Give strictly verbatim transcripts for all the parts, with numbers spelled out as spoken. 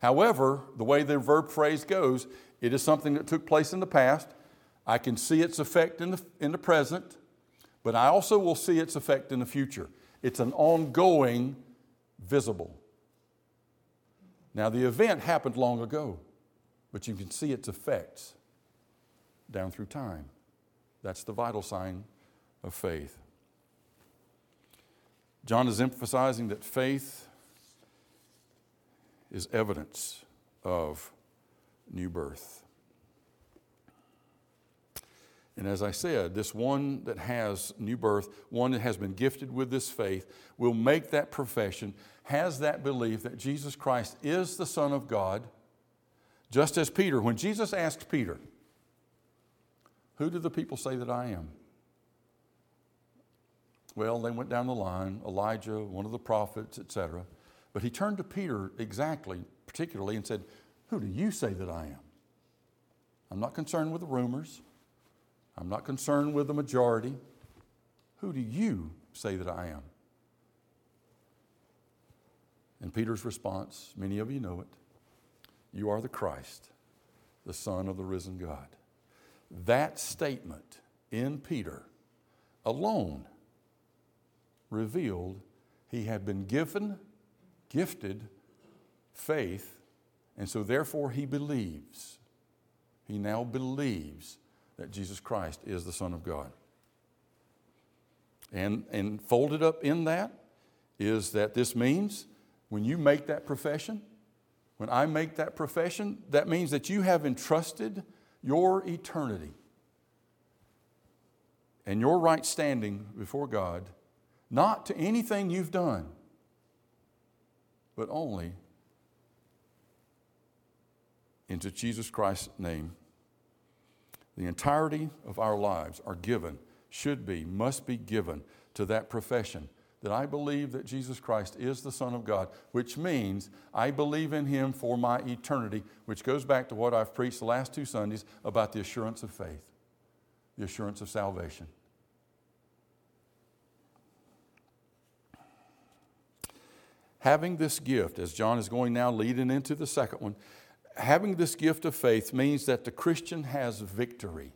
However, the way the verb phrase goes, it is something that took place in the past. I can see its effect in the, in the present, but I also will see its effect in the future. It's an ongoing, visible. Now, the event happened long ago, but you can see its effects down through time. That's the vital sign of faith. John is emphasizing that faith is evidence of new birth. And as I said, this one that has new birth, one that has been gifted with this faith, will make that profession, has that belief that Jesus Christ is the Son of God, just as Peter. When Jesus asked Peter, "Who do the people say that I am?" Well, they went down the line, Elijah, one of the prophets, et cetera. But he turned to Peter exactly, particularly, and said, "Who do you say that I am?" I'm not concerned with the rumors. I'm not concerned with the majority. Who do you say that I am? And Peter's response, many of you know it. You are the Christ, the Son of the risen God. That statement in Peter alone revealed he had been given, gifted faith, and so therefore he believes. He now believes that Jesus Christ is the Son of God. And, and folded up in that is that this means when you make that profession, when I make that profession, that means that you have entrusted your eternity and your right standing before God, not to anything you've done, but only into Jesus Christ's name. The entirety of our lives are given, should be, must be given to that profession that I believe that Jesus Christ is the Son of God, which means I believe in Him for my eternity, which goes back to what I've preached the last two Sundays about the assurance of faith, the assurance of salvation. Having this gift, as John is going now leading into the second one, having this gift of faith means that the Christian has victory.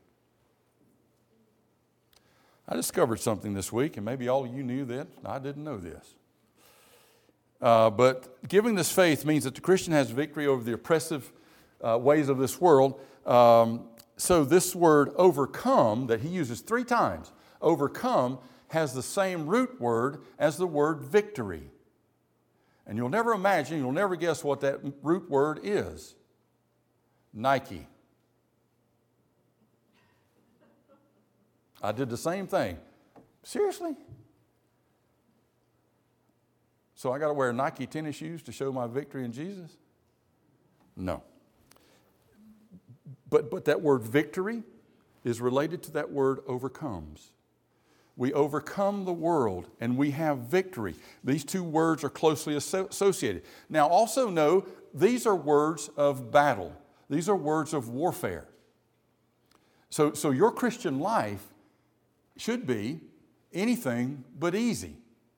I discovered something this week, and maybe all of you knew that. I didn't know this. Uh, but giving this faith means that the Christian has victory over the oppressive uh, ways of this world. Um, so this word overcome that he uses three times, overcome, has the same root word as the word victory. And you'll never imagine, you'll never guess what that root word is. Nike. I did the same thing. Seriously? So I got to wear Nike tennis shoes to show my victory in Jesus? No. But, but that word victory is related to that word overcomes. We overcome the world and we have victory. These two words are closely associated. Now also know these are words of battle. These are words of warfare. So, so your Christian life should be anything but easy.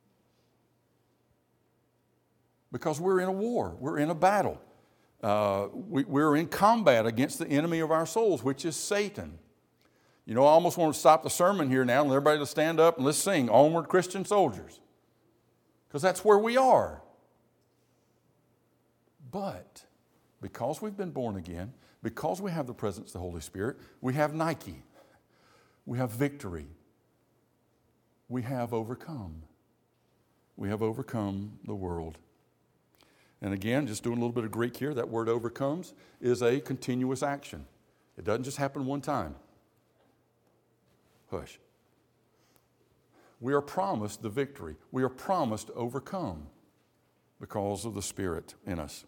Because we're in a war. We're in a battle. Uh, we, we're in combat against the enemy of our souls, which is Satan. You know, I almost want to stop the sermon here now and everybody to stand up and let's sing Onward Christian Soldiers. Because that's where we are. But because we've been born again, because we have the presence of the Holy Spirit, we have Nike. We have victory. We have overcome. We have overcome the world. And again, just doing a little bit of Greek here, that word overcomes is a continuous action. It doesn't just happen one time. Hush. We are promised the victory. We are promised to overcome because of the Spirit in us.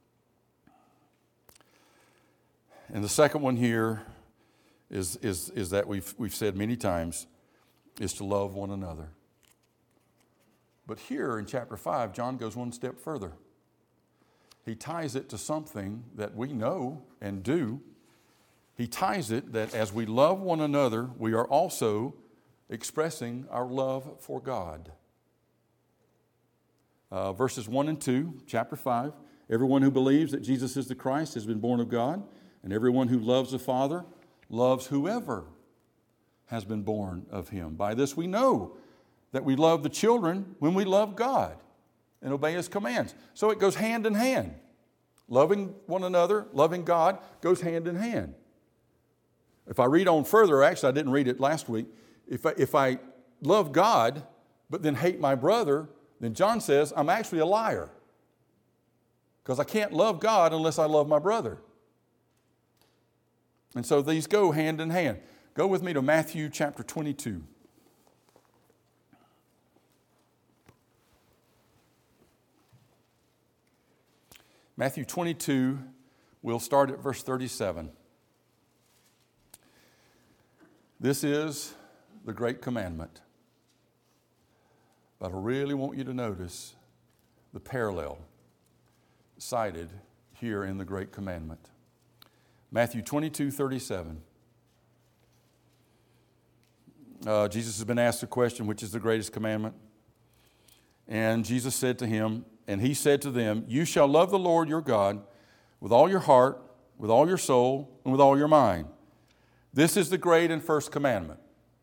And the second one here is, is, is that we've, we've said many times, is to love one another. But here in chapter five, John goes one step further. He ties it to something that we know and do. He ties it that as we love one another, we are also expressing our love for God. Uh, verses one and two, chapter five, Everyone who believes that Jesus is the Christ has been born of God, and everyone who loves the Father loves whoever has been born of him. By this we know that we love the children when we love God and obey his commands. So it goes hand in hand. Loving one another, loving God goes hand in hand. If I read on further, actually I didn't read it last week, if I, if I love God but then hate my brother, then John says I'm actually a liar. Because I can't love God unless I love my brother. And so these go hand in hand. Go with me to Matthew chapter twenty-two. Matthew twenty-two, we'll start at verse thirty-seven. This is the great commandment. But I really want you to notice the parallel cited here in the great commandment. Matthew twenty-two, thirty-seven. Uh, Jesus has been asked the question, which is the greatest commandment? And Jesus said to him, and he said to them, you shall love the Lord your God with all your heart, with all your soul, and with all your mind. This is the great and first commandment.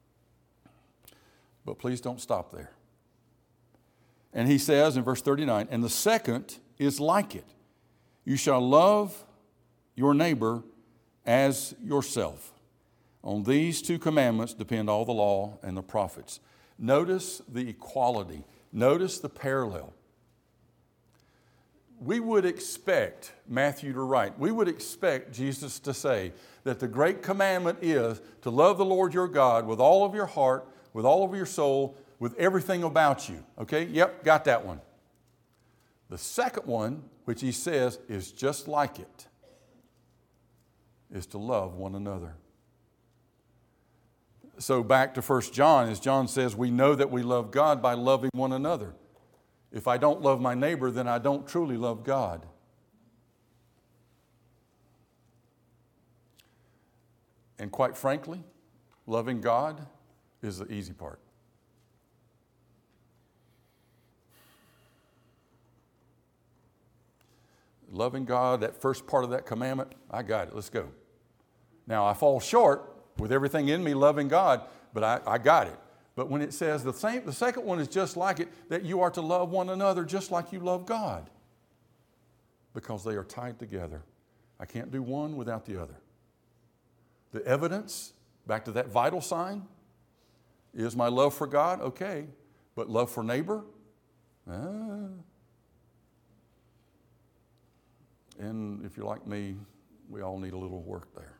But please don't stop there. And he says in verse thirty-nine, and the second is like it. You shall love your neighbor as yourself. On these two commandments depend all the law and the prophets. Notice the equality. Notice the parallel. We would expect Matthew to write, we would expect Jesus to say that the great commandment is to love the Lord your God with all of your heart, with all of your soul, with everything about you. Okay? Yep, got that one. The second one, which he says is just like it, is to love one another. So back to First John, as John says, we know that we love God by loving one another. If I don't love my neighbor, then I don't truly love God. And quite frankly, loving God is the easy part. Loving God, that first part of that commandment, I got it. Let's go. Now, I fall short with everything in me loving God, but I, I got it. But when it says the same, the second one is just like it, that you are to love one another just like you love God. Because they are tied together. I can't do one without the other. The evidence, back to that vital sign, is my love for God, okay. But love for neighbor? Ah. And if you're like me, we all need a little work there.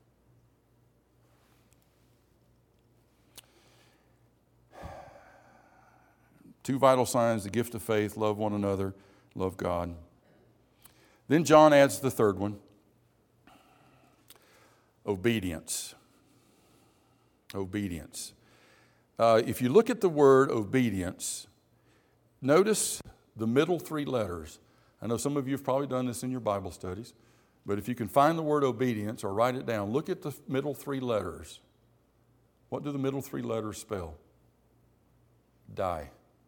Two vital signs, the gift of faith, love one another, love God. Then John adds the third one, obedience. Obedience. Uh, if you look at the word obedience, notice the middle three letters. I know some of you have probably done this in your Bible studies, but if you can find the word obedience or write it down, look at the middle three letters. What do the middle three letters spell? Die.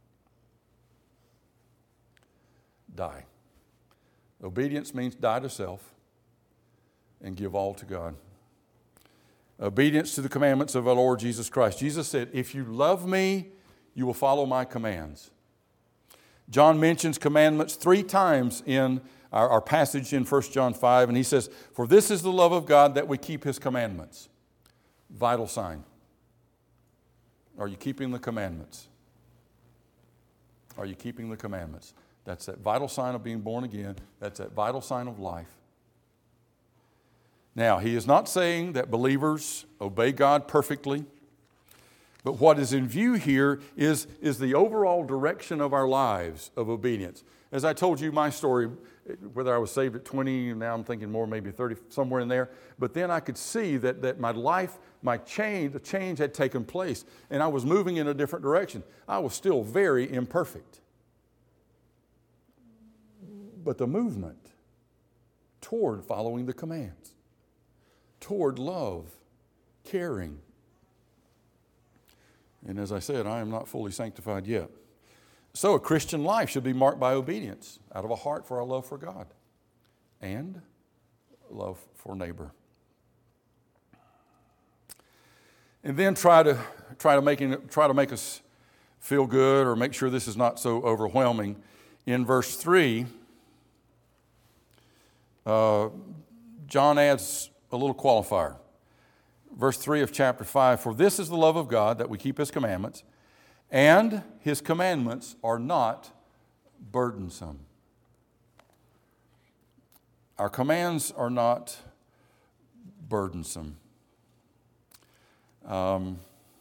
Die. Obedience means die to self and give all to God. Obedience to the commandments of our Lord Jesus Christ. Jesus said, if you love me, you will follow my commands. John mentions commandments three times in our, our passage in First John five, and he says, for this is the love of God that we keep his commandments. Vital sign. Are you keeping the commandments? Are you keeping the commandments? That's that vital sign of being born again. That's that vital sign of life. Now, he is not saying that believers obey God perfectly, but what is in view here is, is the overall direction of our lives of obedience. As I told you my story, whether I was saved at twenty, now I'm thinking more maybe thirty, somewhere in there, but then I could see that, that my life, my change, the change had taken place, and I was moving in a different direction. I was still very imperfect. But the movement toward following the commands, toward love, caring. And as I said, I am not fully sanctified yet. So a Christian life should be marked by obedience out of a heart for our love for God. and love for neighbor. And then try to try to make try to make us feel good or make sure this is not so overwhelming. In verse three, uh, John adds a little qualifier. Verse three of chapter five, for this is the love of God, that we keep His commandments, and His commandments are not burdensome. Our commands are not burdensome. Um,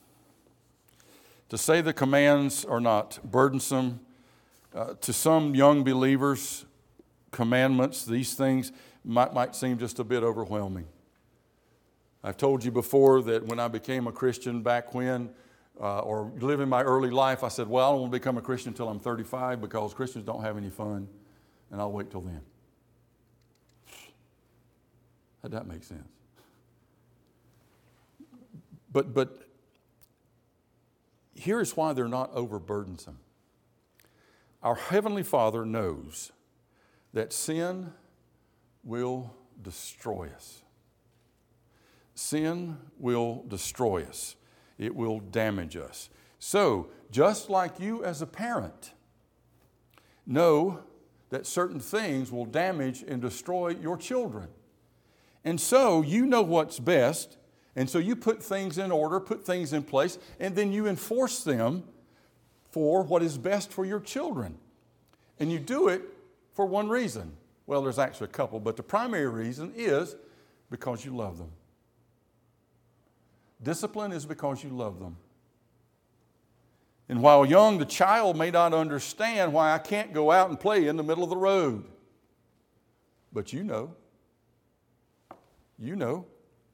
to say the commands are not burdensome, uh, to some young believers, commandments, these things might, might seem just a bit overwhelming. I've told you before that when I became a Christian back when, uh, or living my early life, I said, well, I don't want to become a Christian until I'm thirty-five because Christians don't have any fun, and I'll wait till then. How'd that make sense? But, but here is why they're not overburdensome. Our Heavenly Father knows that sin will destroy us. Sin will destroy us. It will damage us. So, just like you as a parent know that certain things will damage and destroy your children. And so, you know what's best, and so you put things in order, put things in place, and then you enforce them for what is best for your children. And you do it for one reason. Well, there's actually a couple, but the primary reason is because you love them. Discipline is because you love them. And while young, the child may not understand why I can't go out and play in the middle of the road. But you know. You know.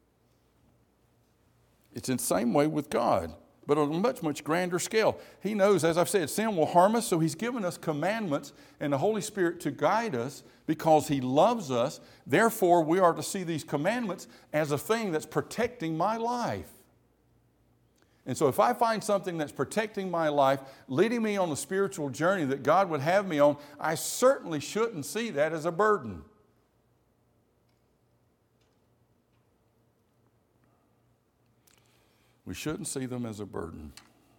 It's in the same way with God, but on a much, much grander scale. He knows, as I've said, sin will harm us, so He's given us commandments and the Holy Spirit to guide us because He loves us. Therefore, we are to see these commandments as a thing that's protecting my life. And so if I find something that's protecting my life, leading me on the spiritual journey that God would have me on, I certainly shouldn't see that as a burden. We shouldn't see them as a burden.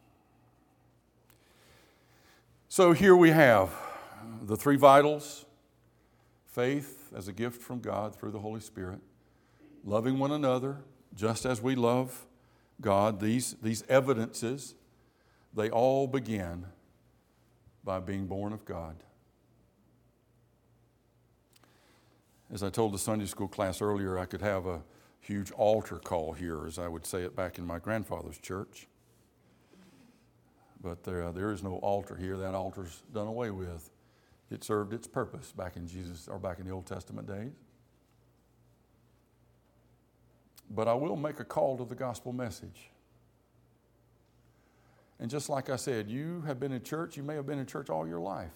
So here we have the three vitals: faith as a gift from God through the Holy Spirit, loving one another just as we love God. These, these evidences, they all begin by being born of God. As I told the Sunday school class earlier, I could have a huge altar call here, as I would say it back in my grandfather's church. But there, there is no altar here. That altar's done away with. It served its purpose back in Jesus, or back in the Old Testament days. But I will make a call to the gospel message. And just like I said, you have been in church, you may have been in church all your life.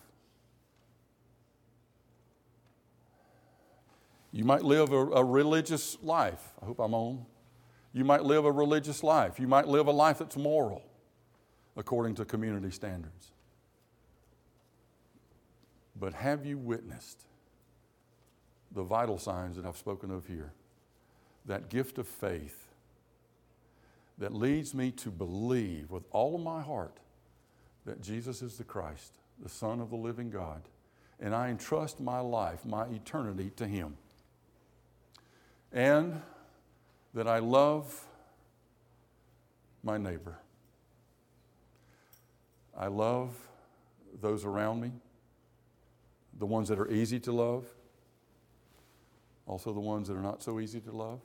You might live a, a religious life. I hope I'm on. You might live a religious life. You might live a life that's moral according to community standards. But have you witnessed the vital signs that I've spoken of here? That gift of faith that leads me to believe with all of my heart that Jesus is the Christ, the Son of the living God, and I entrust my life, my eternity to Him. And that I love my neighbor. I love those around me, the ones that are easy to love, also the ones that are not so easy to love.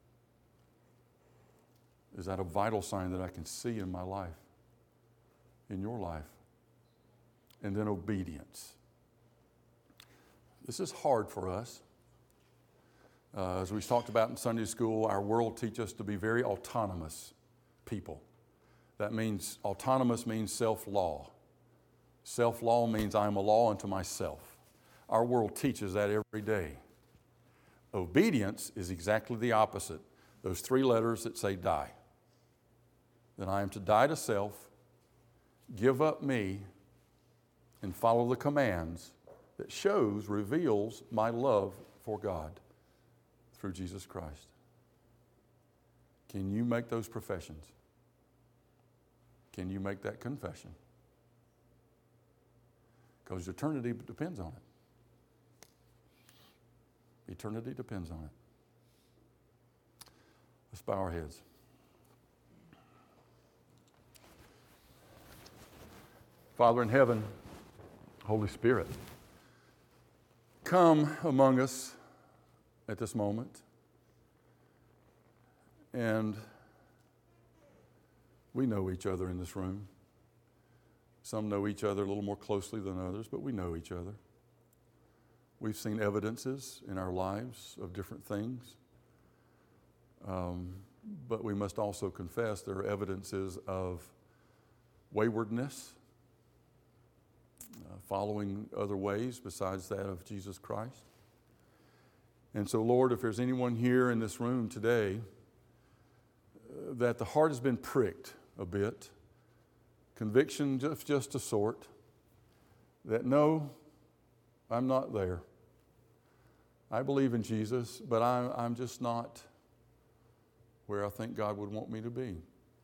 Is that a vital sign that I can see in my life, in your life? And then obedience. This is hard for us. Uh, as we talked about in Sunday school, our world teaches us to be very autonomous people. That means, autonomous means self-law. Self-law means I'm a law unto myself. Our world teaches that every day. Obedience is exactly the opposite. Those three letters that say die. That I am to die to self, give up me, and follow the commands that shows, reveals my love before God through Jesus Christ. Can you make those professions? Can you make that confession? Because eternity depends on it. Eternity depends on it. Let's bow our heads. Father in heaven, Holy Spirit, come among us at this moment. And we know each other in this room. Some know each other a little more closely than others, but we know each other. We've seen evidences in our lives of different things. Um, but we must also confess there are evidences of waywardness, uh, following other ways besides that of Jesus Christ. And so, Lord, if there's anyone here in this room today uh, that the heart has been pricked a bit, conviction just, just a sort, that no, I'm not there. I believe in Jesus, but I'm, I'm just not where I think God would want me to be.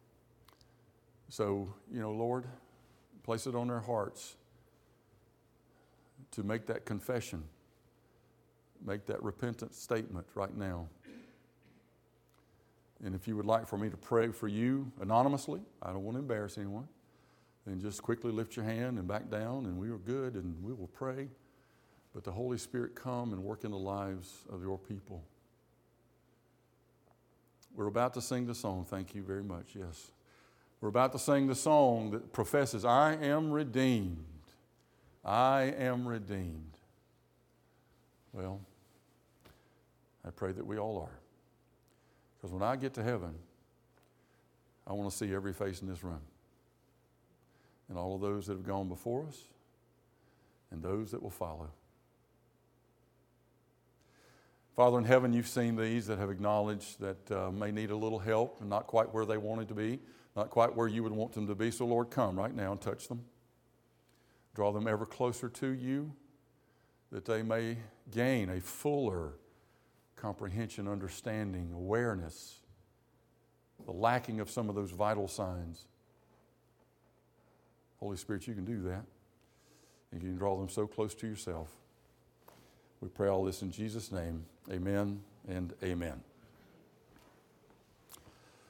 So, you know, Lord, place it on their hearts to make that confession, make that repentant statement right now. And if you would like for me to pray for you anonymously, I don't want to embarrass anyone, then just quickly lift your hand and back down, and we are good, and we will pray. But the Holy Spirit come and work in the lives of your people. We're about to sing the song. Thank you very much. Yes. We're about to sing the song that professes, I am redeemed. I am redeemed. Well, I pray that we all are. Because when I get to heaven, I want to see every face in this room. And all of those that have gone before us and those that will follow. Father in heaven, you've seen these that have acknowledged that uh, may need a little help and not quite where they wanted to be, not quite where you would want them to be. So Lord, come right now and touch them. Draw them ever closer to you, that they may gain a fuller comprehension, understanding, awareness, the lacking of some of those vital signs. Holy Spirit, you can do that. And you can draw them so close to yourself. We pray all this in Jesus' name. Amen and amen.